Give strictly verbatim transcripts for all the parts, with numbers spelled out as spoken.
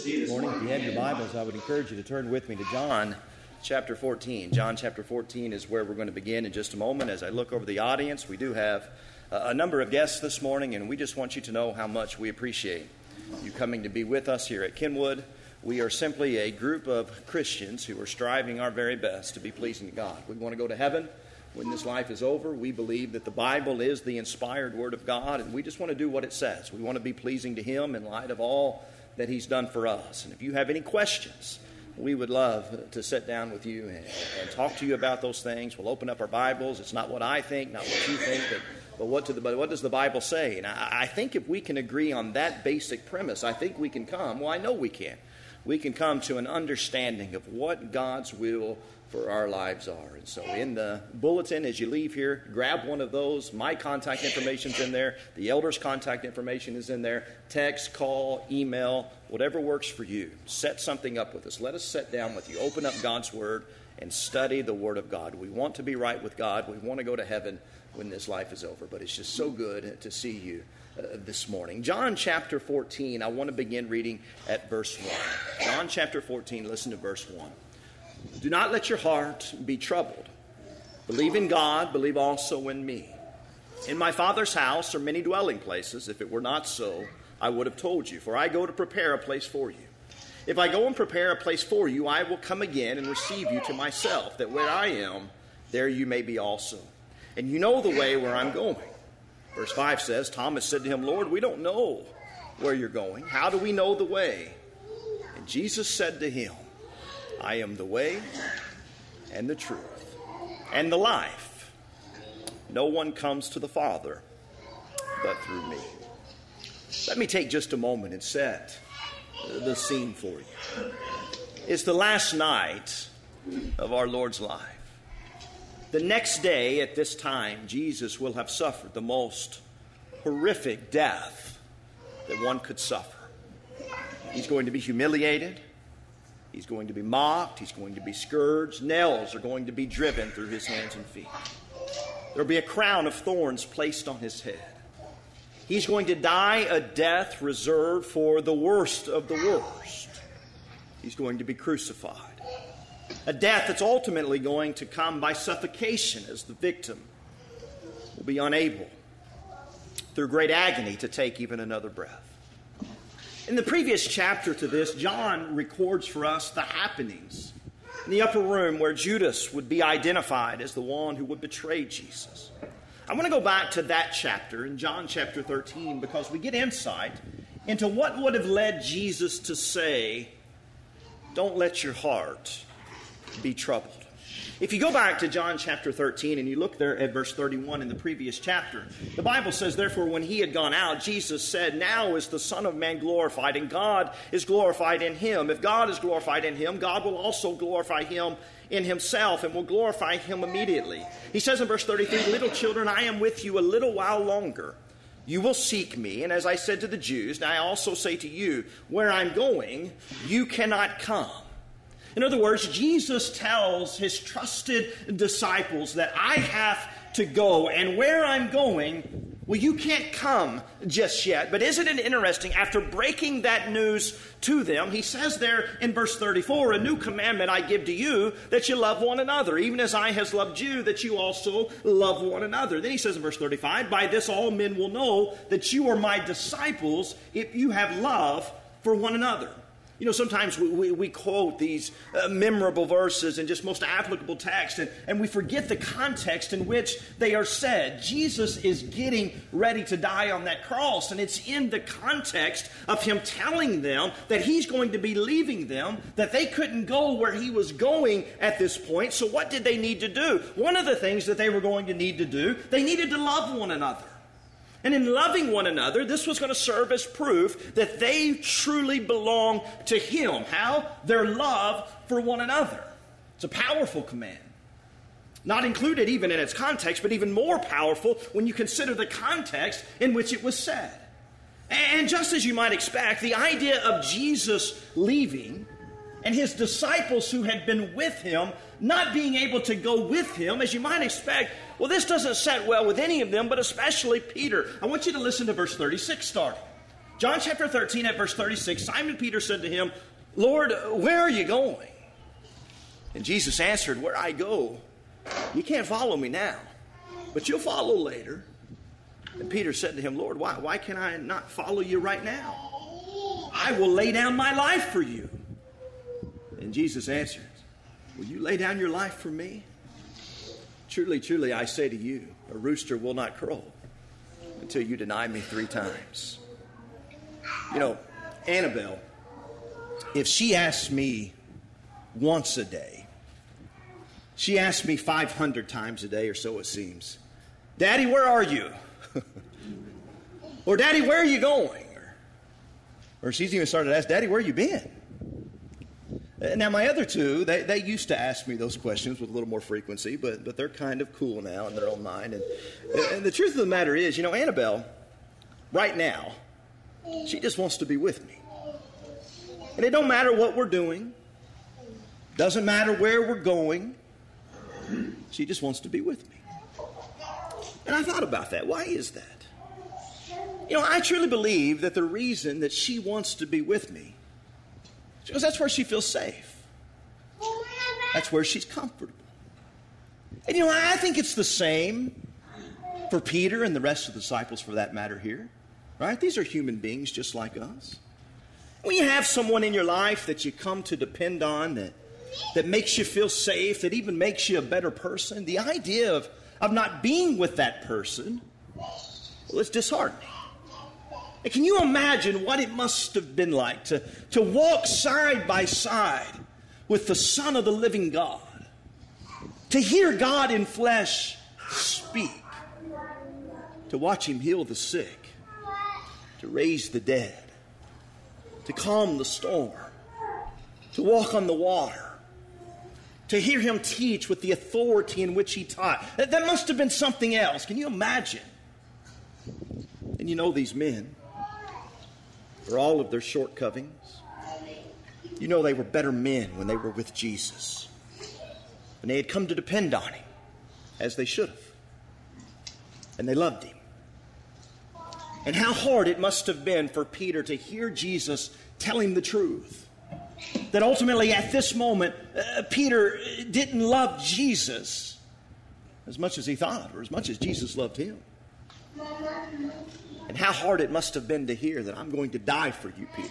see you this morning. If you have your Bibles, I would encourage you to turn with me to John chapter fourteen. John chapter fourteen is where we're going to begin in just a moment. As I look over the audience, we do have a number of guests this morning, and we just want you to know how much we appreciate you coming to be with us here at Kenwood. We are simply a group of Christians who are striving our very best to be pleasing to God. We want to go to heaven when this life is over. We believe that the Bible is the inspired Word of God, and we just want to do what it says. We want to be pleasing to Him in light of all that He's done for us. And if you have any questions, we would love to sit down with you and, and talk to you about those things. We'll open up our Bibles. It's not what I think, not what you think, but, but what, to the, but what does the Bible say? And I, I think if we can agree on that basic premise, I think we can come, well, I know we can. We can come to an understanding of what God's will for our lives are. And so in the bulletin, as you leave here, grab one of those. My contact information's in there. The elders' contact information is in there. Text, call, email, whatever works for you. Set something up with us. Let us sit down with you. Open up God's Word and study the Word of God. We want to be right with God. We want to go to heaven when this life is over. But it's just so good to see you uh, this morning. John chapter fourteen, I want to begin reading at verse one. John chapter fourteen, listen to verse one. Do not let your heart be troubled. Believe in God, believe also in me. In my Father's house are many dwelling places. If it were not so, I would have told you, for I go to prepare a place for you. If I go and prepare a place for you, I will come again and receive you to myself, that where I am, there you may be also. And you know the way where I'm going. Verse five says, Thomas said to him, Lord, we don't know where you're going. How do we know the way? And Jesus said to him, I am the way and the truth and the life. No one comes to the Father but through me. Let me take just a moment and set the scene for you. It's the last night of our Lord's life. The next day at this time, Jesus will have suffered the most horrific death that one could suffer. He's going to be humiliated. He's going to be mocked. He's going to be scourged. Nails are going to be driven through his hands and feet. There will be a crown of thorns placed on his head. He's going to die a death reserved for the worst of the worst. He's going to be crucified. A death that's ultimately going to come by suffocation, as the victim will be unable, through great agony, to take even another breath. In the previous chapter to this, John records for us the happenings in the upper room where Judas would be identified as the one who would betray Jesus. I want to go back to that chapter in John chapter thirteen because we get insight into what would have led Jesus to say, don't let your heart be troubled. If you go back to John chapter thirteen and you look there at verse thirty-one in the previous chapter, the Bible says, therefore, when he had gone out, Jesus said, now is the Son of Man glorified, and God is glorified in him. If God is glorified in him, God will also glorify him in himself and will glorify him immediately. He says in verse thirty-three, little children, I am with you a little while longer. You will seek me, and as I said to the Jews, and I also say to you, where I'm going, you cannot come. In other words, Jesus tells his trusted disciples that I have to go, and where I'm going, well, you can't come just yet. But isn't it interesting, after breaking that news to them, he says there in verse thirty-four, a new commandment I give to you, that you love one another, even as I has loved you, that you also love one another. Then he says in verse thirty-five, by this all men will know that you are my disciples, if you have love for one another. You know, sometimes we, we, we quote these uh, memorable verses and just most applicable text, and, and we forget the context in which they are said. Jesus is getting ready to die on that cross, and it's in the context of him telling them that he's going to be leaving them, that they couldn't go where he was going at this point. So what did they need to do? One of the things that they were going to need to do, they needed to love one another. And in loving one another, this was going to serve as proof that they truly belong to him. How? Their love for one another. It's a powerful command. Not included even in its context, but even more powerful when you consider the context in which it was said. And just as you might expect, the idea of Jesus leaving and his disciples who had been with him not being able to go with him, as you might expect, well, this doesn't set well with any of them, but especially Peter. I want you to listen to verse thirty-six starting. John chapter thirteen at verse thirty-six, Simon Peter said to him, Lord, where are you going? And Jesus answered, where I go, you can't follow me now, but you'll follow later. And Peter said to him, Lord, why, why can I not follow you right now? I will lay down my life for you. And Jesus answered, will you lay down your life for me? Truly, truly, I say to you, a rooster will not crow until you deny me three times. You know, Annabelle, if she asked me once a day, she asked me five hundred times a day, or so it seems, Daddy, where are you? Or, Daddy, where are you going? Or, or she's even started to ask, Daddy, where you been? Now, my other two, they, they used to ask me those questions with a little more frequency, but, but they're kind of cool now in their own mind. And, and the truth of the matter is, you know, Annabelle, right now, she just wants to be with me. And it don't matter what we're doing. Doesn't matter where we're going. She just wants to be with me. And I thought about that. Why is that? You know, I truly believe that the reason that she wants to be with me is because that's where she feels safe. That's where she's comfortable. And you know, I think it's the same for Peter and the rest of the disciples for that matter here. Right? These are human beings just like us. When you have someone in your life that you come to depend on, that, that makes you feel safe, that even makes you a better person, the idea of, of not being with that person, well, it's disheartening. And can you imagine what it must have been like to, to walk side by side with the Son of the living God, to hear God in flesh speak, to watch him heal the sick, to raise the dead, to calm the storm, to walk on the water, to hear him teach with the authority in which he taught. That, that must have been something else. Can you imagine? And you know these men, for all of their shortcomings, you know they were better men when they were with Jesus. And they had come to depend on him, as they should have. And they loved him. And how hard it must have been for Peter to hear Jesus tell him the truth. That ultimately at this moment, uh, Peter didn't love Jesus as much as he thought, or as much as Jesus loved him. And how hard it must have been to hear that I'm going to die for you, Peter.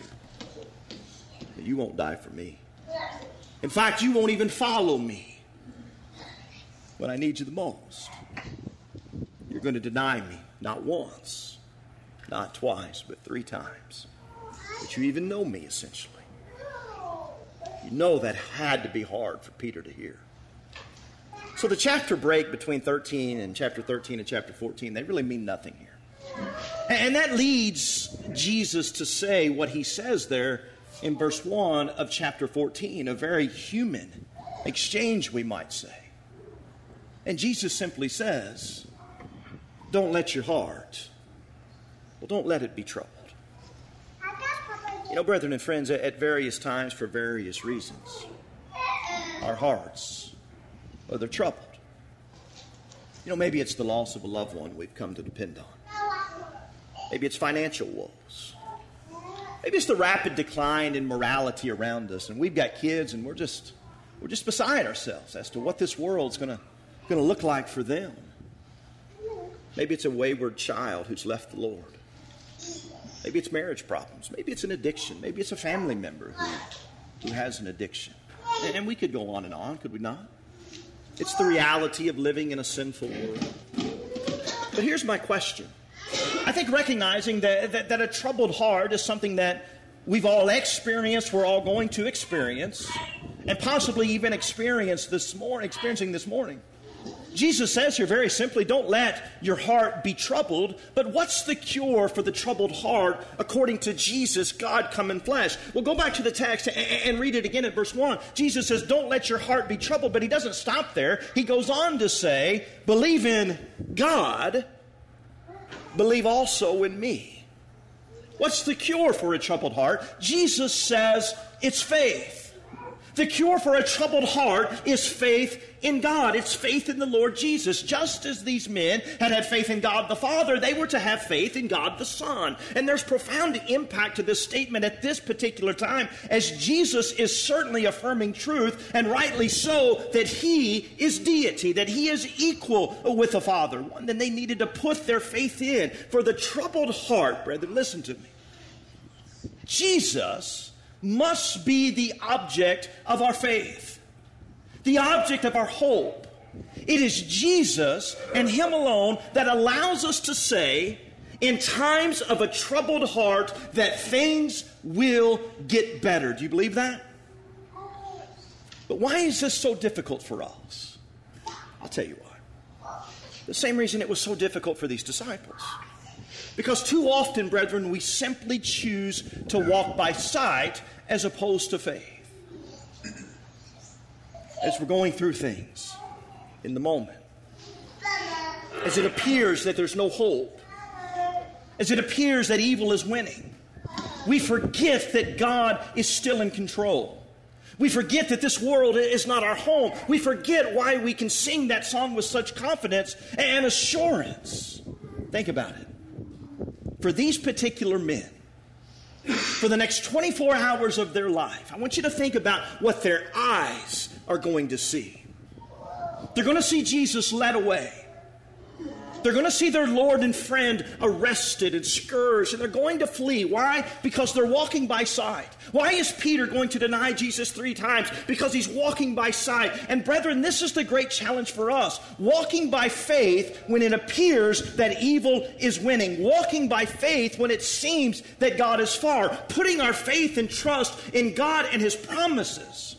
But you won't die for me. In fact, you won't even follow me when I need you the most. You're going to deny me, not once, not twice, but three times. But you even know me, essentially. You know that had to be hard for Peter to hear. So the chapter break between thirteen and chapter thirteen and chapter fourteen, they really mean nothing here. And that leads Jesus to say what he says there in verse one of chapter fourteen, a very human exchange, we might say. And Jesus simply says, don't let your heart, well, don't let it be troubled. You know, brethren and friends, at various times, for various reasons, our hearts, well, they're troubled. You know, maybe it's the loss of a loved one we've come to depend on. Maybe it's financial woes. Maybe it's the rapid decline in morality around us, and we've got kids, and we're just we're just beside ourselves as to what this world's going to going to look like for them. Maybe it's a wayward child who's left the Lord. Maybe it's marriage problems. Maybe it's an addiction. Maybe it's a family member who, who has an addiction. And, and we could go on and on, could we not? It's the reality of living in a sinful world. But here's my question. I think recognizing that, that, that a troubled heart is something that we've all experienced, we're all going to experience, and possibly even experience this morning, experiencing this morning. Jesus says here very simply, don't let your heart be troubled. But what's the cure for the troubled heart according to Jesus, God come in flesh? Well, go back to the text and read it again at verse one. Jesus says, don't let your heart be troubled. But he doesn't stop there. He goes on to say, believe in God, believe also in me. What's the cure for a troubled heart? Jesus says it's faith. The cure for a troubled heart is faith in God. It's faith in the Lord Jesus. Just as these men had had faith in God the Father, they were to have faith in God the Son. And there's profound impact to this statement at this particular time, as Jesus is certainly affirming truth, and rightly so, that he is deity, that he is equal with the Father. One that they needed to put their faith in. For the troubled heart, brethren, listen to me. Jesus must be the object of our faith, the object of our hope. It is Jesus and him alone that allows us to say, in times of a troubled heart, that things will get better. Do you believe that? But why is this so difficult for us? I'll tell you why. The same reason it was so difficult for these disciples. Because too often, brethren, we simply choose to walk by sight as opposed to faith. As we're going through things in the moment, as it appears that there's no hope, as it appears that evil is winning, we forget that God is still in control. We forget that this world is not our home. We forget why we can sing that song with such confidence and assurance. Think about it. For these particular men, for the next twenty-four hours of their life, I want you to think about what their eyes are going to see. They're going to see Jesus led away. They're going to see their Lord and friend arrested and scourged, and they're going to flee. Why? Because they're walking by sight. Why is Peter going to deny Jesus three times? Because he's walking by sight. And brethren, this is the great challenge for us. Walking by faith when it appears that evil is winning. Walking by faith when it seems that God is far. Putting our faith and trust in God and his promises.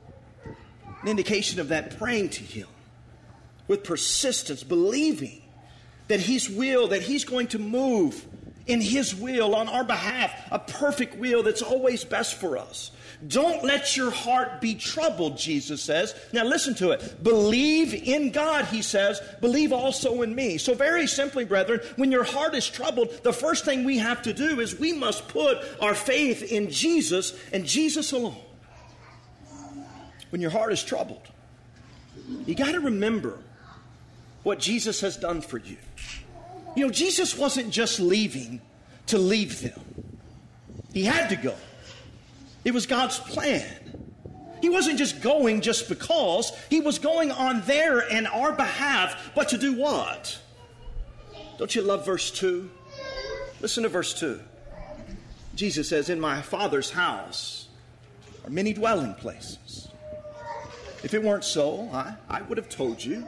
An indication of that, praying to him with persistence, believing that His will, that He's going to move in His will on our behalf, a perfect will that's always best for us. Don't let your heart be troubled, Jesus says. Now listen to it. Believe in God, He says. Believe also in me. So very simply, brethren, when your heart is troubled, the first thing we have to do is we must put our faith in Jesus and Jesus alone. When your heart is troubled, you got to remember what Jesus has done for you. You know, Jesus wasn't just leaving to leave them. He had to go. It was God's plan. He wasn't just going just because. He was going on their and our behalf. But to do what? Don't you love verse two? Listen to verse two. Jesus says, in my Father's house are many dwelling places. If it weren't so, I, I would have told you.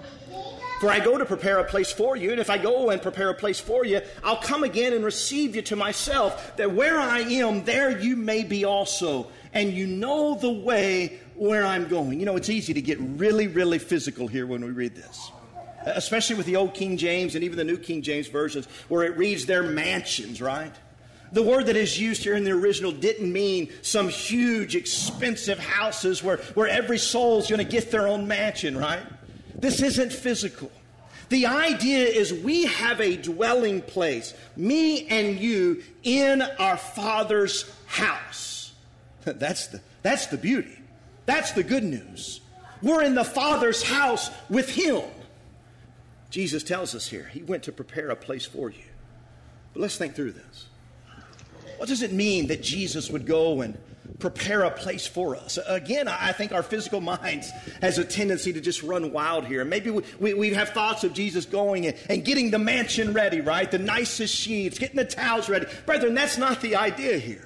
For I go to prepare a place for you, and if I go and prepare a place for you, I'll come again and receive you to myself, that where I am, there you may be also, and you know the way where I'm going. You know, it's easy to get really, really physical here when we read this, especially with the old King James and even the New King James versions, where it reads their mansions, right? The word that is used here in the original didn't mean some huge, expensive houses where, where every soul's going to get their own mansion, right? This isn't physical. The idea is we have a dwelling place, me and you, in our Father's house. That's the, that's the beauty. That's the good news. We're in the Father's house with Him. Jesus tells us here, He went to prepare a place for you. But let's think through this. What does it mean that Jesus would go and prepare a place for us? Again, I think our physical minds has a tendency to just run wild here. Maybe we, we, we have thoughts of Jesus going and, and getting the mansion ready, right? The nicest sheets, getting the towels ready. Brethren, that's not the idea here.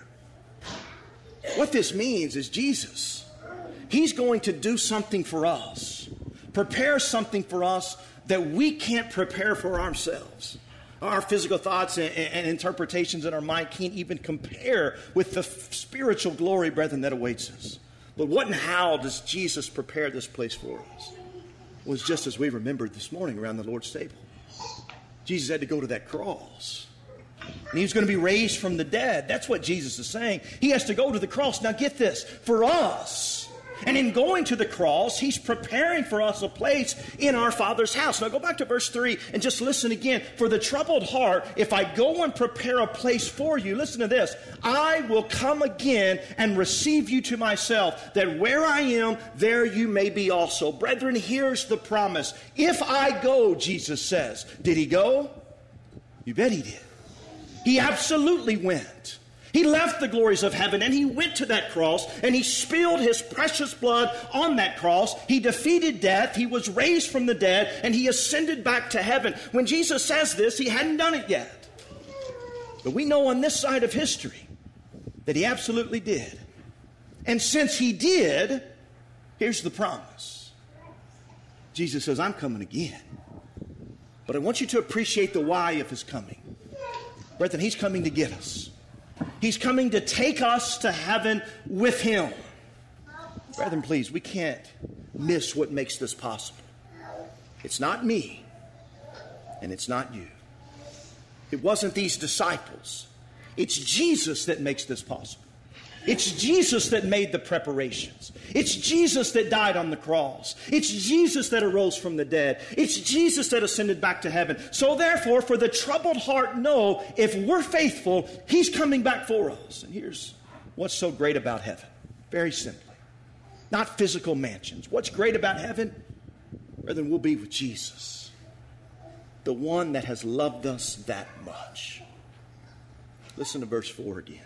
What this means is Jesus, He's going to do something for us, prepare something for us that we can't prepare for ourselves. Our physical thoughts and, and interpretations in our mind can't even compare with the f- spiritual glory, brethren, that awaits us. But what and how does Jesus prepare this place for us? It was just as we remembered this morning around the Lord's table. Jesus had to go to that cross. And He was going to be raised from the dead. That's what Jesus is saying. He has to go to the cross. Now get this. For us, And in going to the cross, he's preparing for us a place in our Father's house. Now go back to verse three and just listen again. For the troubled heart, if I go and prepare a place for you, listen to this, I will come again and receive you to myself, that where I am, there you may be also. Brethren, here's the promise. If I go, Jesus says. Did he go? You bet he did. He absolutely went. He left the glories of heaven and he went to that cross and he spilled his precious blood on that cross. He defeated death. He was raised from the dead and he ascended back to heaven. When Jesus says this, he hadn't done it yet. But we know on this side of history that he absolutely did. And since he did, here's the promise. Jesus says, I'm coming again. But I want you to appreciate the why of his coming. Brethren, he's coming to get us. He's coming to take us to heaven with him. Brethren, please, we can't miss what makes this possible. It's not me, and it's not you. It wasn't these disciples. It's Jesus that makes this possible. It's Jesus that made the preparations. It's Jesus that died on the cross. It's Jesus that arose from the dead. It's Jesus that ascended back to heaven. So therefore, for the troubled heart, know, if we're faithful, he's coming back for us. And here's what's so great about heaven. Very simply. Not physical mansions. What's great about heaven? Brethren, we'll be with Jesus. The one that has loved us that much. Listen to verse four again.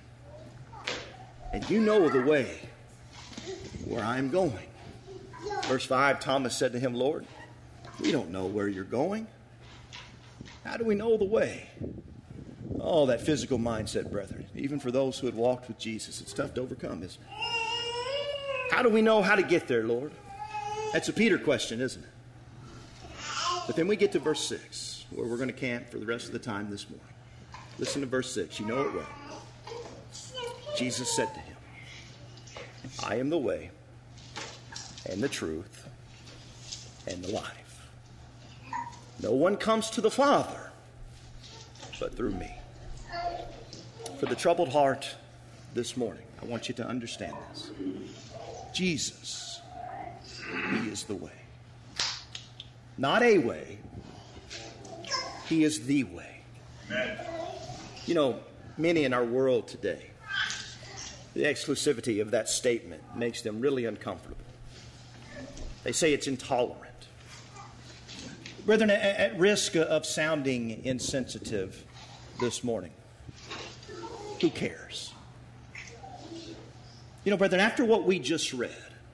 And you know the way where I am going. Verse five, Thomas said to him, Lord, we don't know where you're going. How do we know the way? Oh, that physical mindset, brethren. Even for those who had walked with Jesus, it's tough to overcome, isn't it? How do we know how to get there, Lord? That's a Peter question, isn't it? But then we get to verse six, where we're going to camp for the rest of the time this morning. Listen to verse six. You know it well. Jesus said to him, I am the way and the truth and the life. No one comes to the Father but through me. For the troubled heart this morning, I want you to understand this. Jesus, he is the way. Not a way. He is the way. Amen. You know, many in our world today, the exclusivity of that statement makes them really uncomfortable. They say it's intolerant. Brethren, at risk of sounding insensitive this morning, who cares? You know, brethren, after what we just read,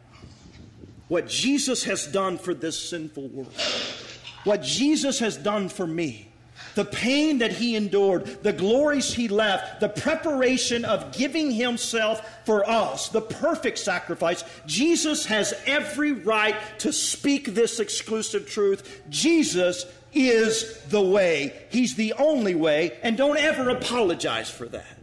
what Jesus has done for this sinful world, what Jesus has done for me, the pain that he endured, the glories he left, the preparation of giving himself for us, the perfect sacrifice. Jesus has every right to speak this exclusive truth. Jesus is the way. He's the only way, and don't ever apologize for that.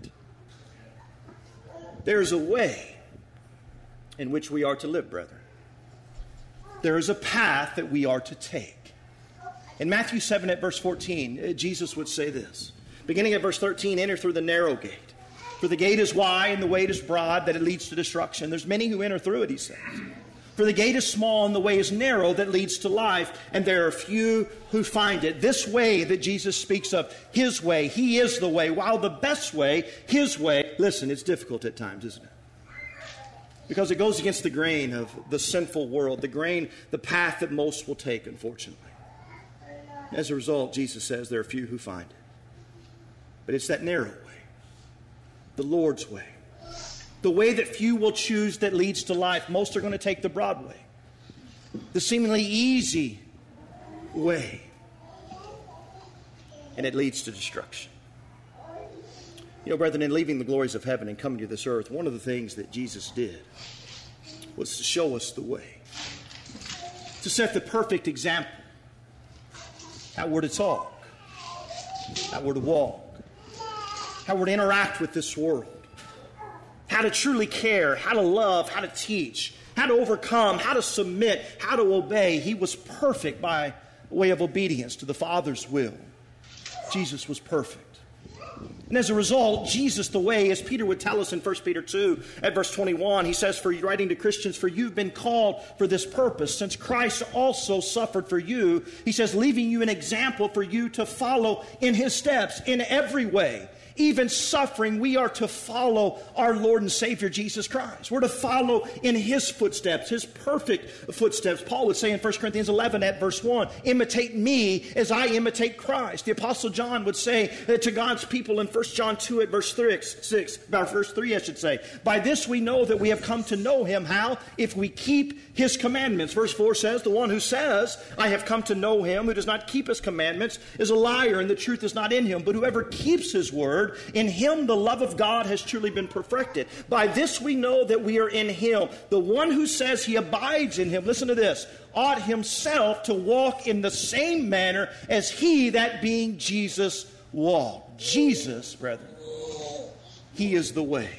There's a way in which we are to live, brethren. There is a path that we are to take. In Matthew seven at verse fourteen, Jesus would say this. Beginning at verse thirteen, enter through the narrow gate. For the gate is wide and the way is broad that it leads to destruction. There's many who enter through it, he says. For the gate is small and the way is narrow that leads to life, and there are few who find it. This way that Jesus speaks of, his way, he is the way. While the best way, his way, listen, it's difficult at times, isn't it? Because it goes against the grain of the sinful world, the grain, the path that most will take, unfortunately. As a result, Jesus says there are few who find it. But it's that narrow way, the Lord's way, the way that few will choose that leads to life. Most are going to take the broad way, the seemingly easy way, and it leads to destruction. You know, brethren, in leaving the glories of heaven and coming to this earth, one of the things that Jesus did was to show us the way, to set the perfect example. How we're to talk, how we're to walk, how we're to interact with this world, how to truly care, how to love, how to teach, how to overcome, how to submit, how to obey. He was perfect by way of obedience to the Father's will. Jesus was perfect. And as a result, Jesus the way, as Peter would tell us in First Peter two at verse twenty-one, he says, for writing to Christians, for you've been called for this purpose, since Christ also suffered for you. He says, leaving you an example for you to follow in his steps in every way. Even suffering, we are to follow our Lord and Savior Jesus Christ. We're to follow in his footsteps, his perfect footsteps. Paul would say in First Corinthians eleven at verse one, imitate me as I imitate Christ. The Apostle John would say to God's people in First John two at verse six, about verse three I should say, by this we know that we have come to know him. How? If we keep his commandments. Verse four says, the one who says, I have come to know him, who does not keep his commandments, is a liar, and the truth is not in him. But whoever keeps his word, in him the love of God has truly been perfected. By this we know that we are in him. The one who says he abides in him, listen to this, ought himself to walk in the same manner as he, that being Jesus, walked. Jesus, brethren, he is the way.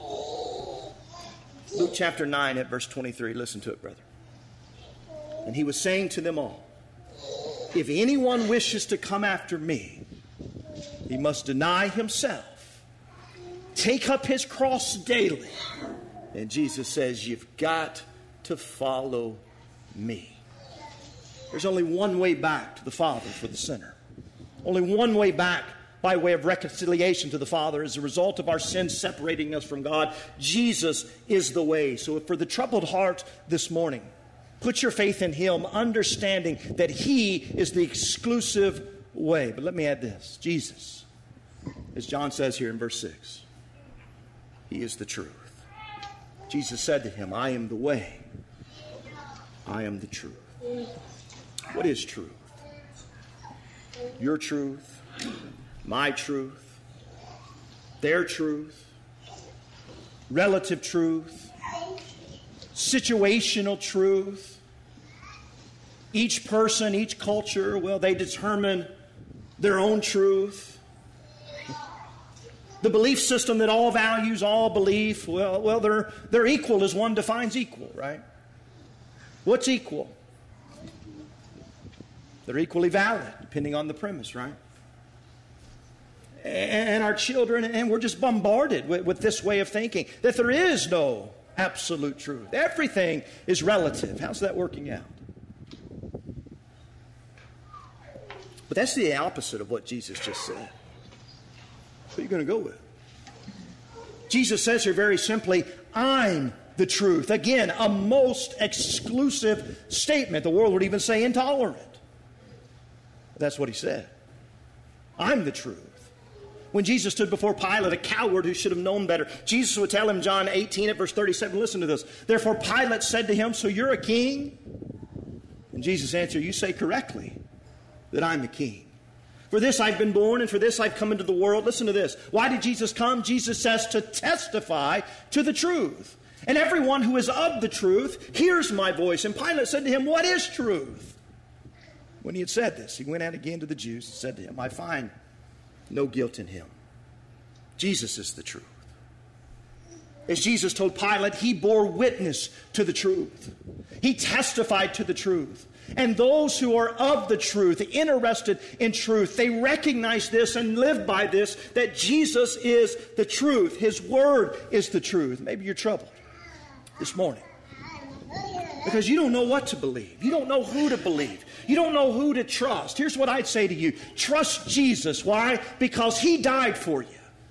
Luke chapter nine at verse twenty-three, listen to it, brother. And he was saying to them all, if anyone wishes to come after me, he must deny himself, take up his cross daily. And Jesus says, you've got to follow me. There's only one way back to the Father for the sinner. Only one way back by way of reconciliation to the Father as a result of our sins separating us from God. Jesus is the way. So for the troubled heart this morning, put your faith in him, understanding that he is the exclusive way. But let me add this. Jesus, as John says here in verse six, he is the truth. Jesus said to him, I am the way. I am the truth. What is truth? Your truth, my truth, their truth, relative truth, situational truth. Each person, each culture, well, they determine their own truth. The belief system that all values, all belief, well, well, they're, they're equal as one defines equal, right? What's equal? They're equally valid, depending on the premise, right? And our children, and we're just bombarded with, with this way of thinking, that there is no absolute truth. Everything is relative. How's that working out? But that's the opposite of what Jesus just said. What are you going to go with? Jesus says here very simply, I'm the truth. Again, a most exclusive statement. The world would even say intolerant. But that's what he said. I'm the truth. When Jesus stood before Pilate, a coward who should have known better, Jesus would tell him, John eighteen at verse thirty-seven, listen to this. Therefore Pilate said to him, so you're a king? And Jesus answered, you say correctly that I'm the king. For this I've been born, and for this I've come into the world. Listen to this. Why did Jesus come? Jesus says to testify to the truth. And everyone who is of the truth hears my voice. And Pilate said to him, what is truth? When he had said this, he went out again to the Jews and said to him, I find no guilt in him. Jesus is the truth. As Jesus told Pilate, he bore witness to the truth. He testified to the truth. And those who are of the truth, interested in truth, they recognize this and live by this, that Jesus is the truth. His word is the truth. Maybe you're troubled this morning because you don't know what to believe. You don't know who to believe. You don't know who to trust. Here's what I'd say to you. Trust Jesus. Why? Because he died for you.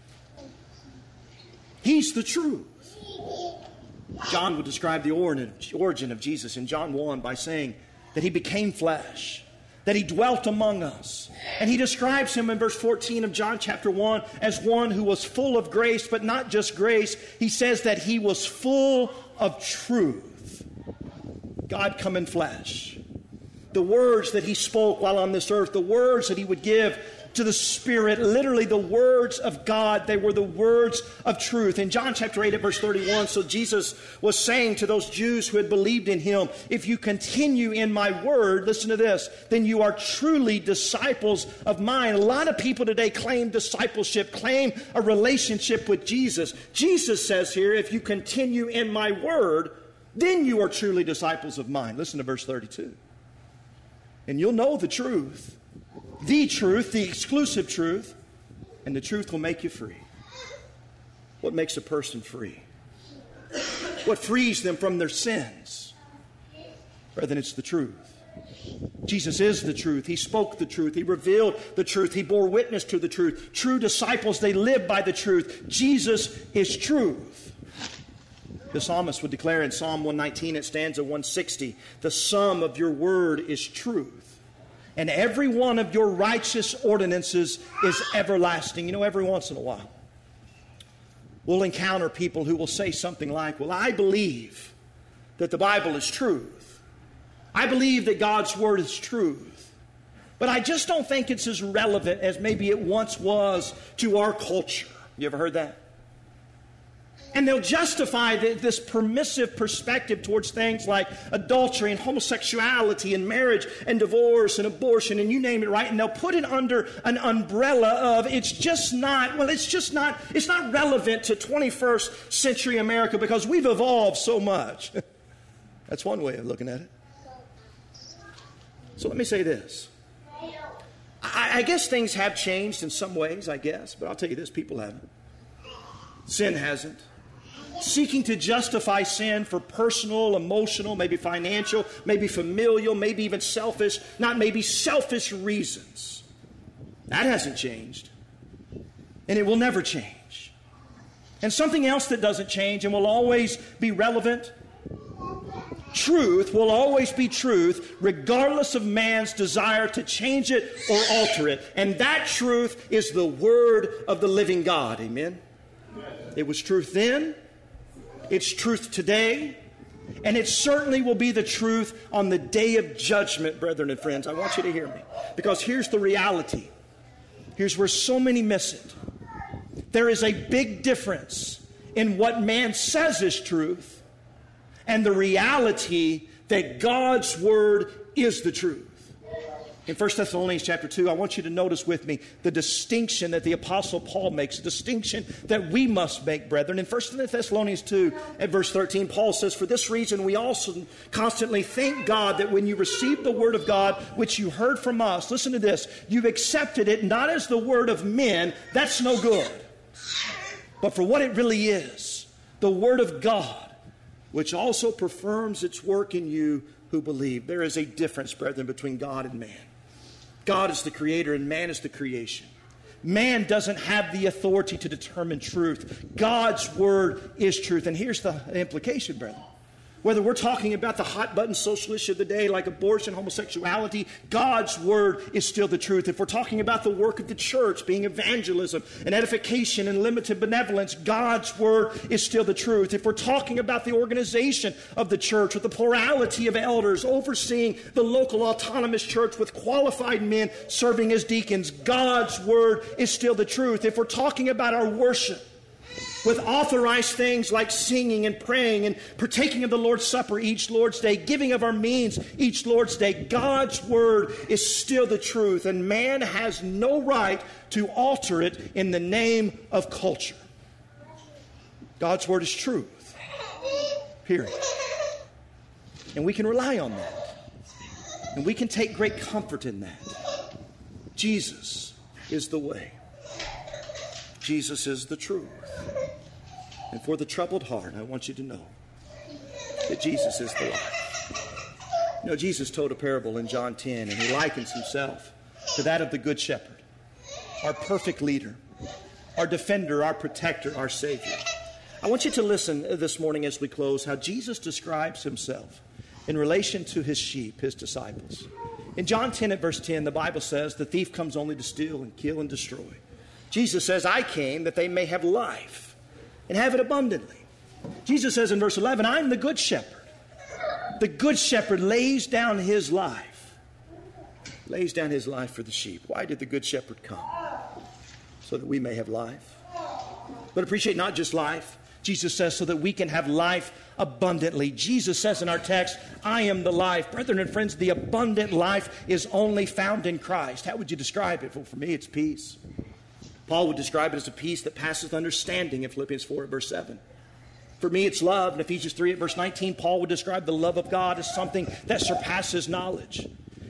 He's the truth. John would describe the origin of Jesus in John one by saying that he became flesh, that he dwelt among us. And he describes him in verse fourteen of John chapter one as one who was full of grace, but not just grace. He says that he was full of truth. God come in flesh. The words that he spoke while on this earth, the words that he would give to the Spirit, literally the words of God, they were the words of truth. In John chapter eight at verse thirty-one, so Jesus was saying to those Jews who had believed in him, if you continue in my word, listen to this, then you are truly disciples of mine. A lot of people today claim discipleship, claim a relationship with Jesus. Jesus says here, if you continue in my word, then you are truly disciples of mine. Listen to verse thirty-two. And you'll know the truth, the truth, the exclusive truth, And the truth will make you free. What makes a person free? What frees them from their sins? Brethren, it's the truth. Jesus is the truth. He spoke the truth. He revealed the truth. He bore witness to the truth. True disciples, they live by the truth. Jesus is truth. The psalmist would declare in Psalm one nineteen at stanza one sixty, the sum of your word is truth, and every one of your righteous ordinances is everlasting. You know, every once in a while, we'll encounter people who will say something like, well, I believe that the Bible is truth. I believe that God's word is truth. But I just don't think it's as relevant as maybe it once was to our culture. You ever heard that? And they'll justify the, this permissive perspective towards things like adultery and homosexuality and marriage and divorce and abortion and you name it, right? And they'll put it under an umbrella of it's just not, well, it's just not, it's not relevant to twenty-first century America because we've evolved so much. That's one way of looking at it. So let me say this. I, I guess things have changed in some ways, I guess, but I'll tell you this, people haven't. Sin hasn't. Seeking to justify sin for personal, emotional, maybe financial, maybe familial, maybe even selfish, not maybe selfish reasons. That hasn't changed. And it will never change. And something else that doesn't change and will always be relevant, truth will always be truth regardless of man's desire to change it or alter it. And that truth is the Word of the living God. Amen? It was truth then, it's truth today, and it certainly will be the truth on the day of judgment, brethren and friends. I want you to hear me, because here's the reality. Here's where so many miss it. There is a big difference in what man says is truth and the reality that God's Word is the truth. In First Thessalonians chapter two, I want you to notice with me the distinction that the Apostle Paul makes, a distinction that we must make, brethren. In First Thessalonians two, at verse thirteen, Paul says, for this reason we also constantly thank God that when you received the Word of God, which you heard from us, listen to this, you've accepted it not as the word of men, that's no good, but for what it really is, the Word of God, which also performs its work in you who believe. There is a difference, brethren, between God and man. God is the creator and man is the creation. Man doesn't have the authority to determine truth. God's Word is truth. And here's the implication, brethren. Whether we're talking about the hot button social issue of the day like abortion, homosexuality, God's Word is still the truth. If we're talking about the work of the church being evangelism and edification and limited benevolence, God's Word is still the truth. If we're talking about the organization of the church with the plurality of elders overseeing the local autonomous church with qualified men serving as deacons, God's Word is still the truth. If we're talking about our worship, with authorized things like singing and praying and partaking of the Lord's Supper each Lord's Day, giving of our means each Lord's Day, God's Word is still the truth, and man has no right to alter it in the name of culture. God's Word is truth. Period. And we can rely on that. And we can take great comfort in that. Jesus is the way. Jesus is the truth. And for the troubled heart, I want you to know that Jesus is the life. You know, Jesus told a parable in John ten, and he likens himself to that of the Good Shepherd, our perfect leader, our defender, our protector, our Savior. I want you to listen this morning as we close how Jesus describes himself in relation to his sheep, his disciples. In John ten at verse ten, the Bible says, the thief comes only to steal and kill and destroy. Jesus says, I came that they may have life and have it abundantly. Jesus says in verse eleven, I'm the good shepherd. The good shepherd lays down his life. Lays down his life for the sheep. Why did the good shepherd come? So that we may have life. But appreciate not just life. Jesus says so that we can have life abundantly. Jesus says in our text, I am the life. Brethren and friends, the abundant life is only found in Christ. How would you describe it? Well, for me, it's peace. Paul would describe it as a peace that passeth understanding in Philippians four at verse seven. For me, it's love. In Ephesians three at verse nineteen, Paul would describe the love of God as something that surpasses knowledge.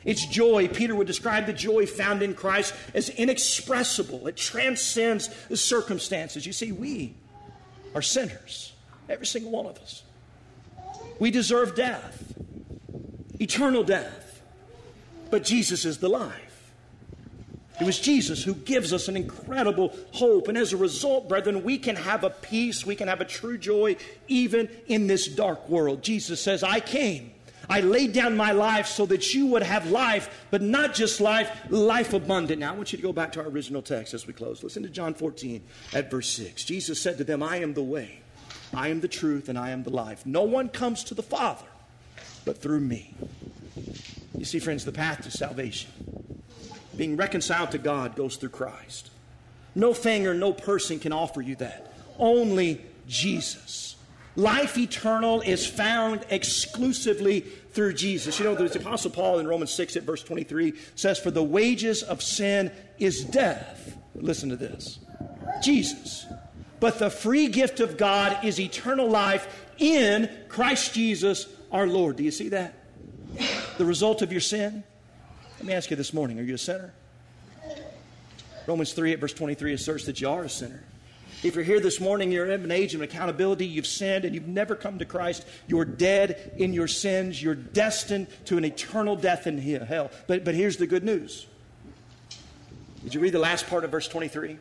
It's joy. Peter would describe the joy found in Christ as inexpressible. It transcends the circumstances. You see, we are sinners, every single one of us. We deserve death, eternal death. But Jesus is the life. It was Jesus who gives us an incredible hope. And as a result, brethren, we can have a peace, we can have a true joy even in this dark world. Jesus says, I came. I laid down my life so that you would have life, but not just life, life abundant. Now, I want you to go back to our original text as we close. Listen to John fourteen at verse six. Jesus said to them, I am the way, I am the truth, and I am the life. No one comes to the Father but through me. You see, friends, the path to salvation, being reconciled to God, goes through Christ. No thing or no person can offer you that. Only Jesus. Life eternal is found exclusively through Jesus. You know, the Apostle Paul in Romans six at verse twenty-three says, for the wages of sin is death. Listen to this. Jesus. But the free gift of God is eternal life in Christ Jesus our Lord. Do you see that? The result of your sin? Let me ask you this morning, are you a sinner? Romans three at verse twenty-three asserts that you are a sinner. If you're here this morning, you're in an age of accountability, you've sinned, and you've never come to Christ, you're dead in your sins, you're destined to an eternal death in hell. But, but here's the good news. Did you read the last part of verse twenty-three?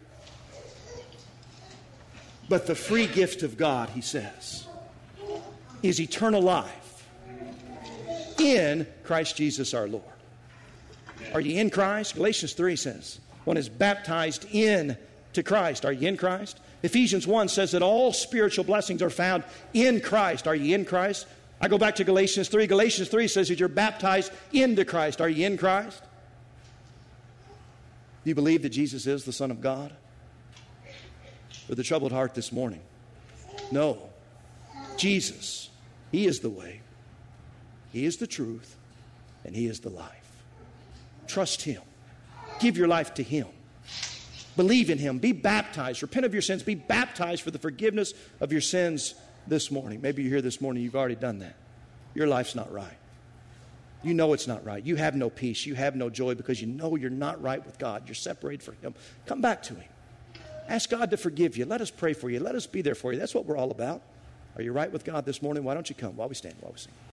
But the free gift of God, he says, is eternal life in Christ Jesus our Lord. Are you in Christ? Galatians three says, one is baptized in to Christ. Are you in Christ? Ephesians one says that all spiritual blessings are found in Christ. Are you in Christ? I go back to Galatians three. Galatians three says that you're baptized into Christ. Are you in Christ? Do you believe that Jesus is the Son of God? With a troubled heart this morning? No. Jesus, he is the way, he is the truth, and he is the life. Trust him. Give your life to him. Believe in him. Be baptized. Repent of your sins. Be baptized for the forgiveness of your sins this morning. Maybe you're here this morning, you've already done that. Your life's not right. You know it's not right. You have no peace. You have no joy because you know you're not right with God. You're separated from him. Come back to him. Ask God to forgive you. Let us pray for you. Let us be there for you. That's what we're all about. Are you right with God this morning? Why don't you come while we stand, while we sing?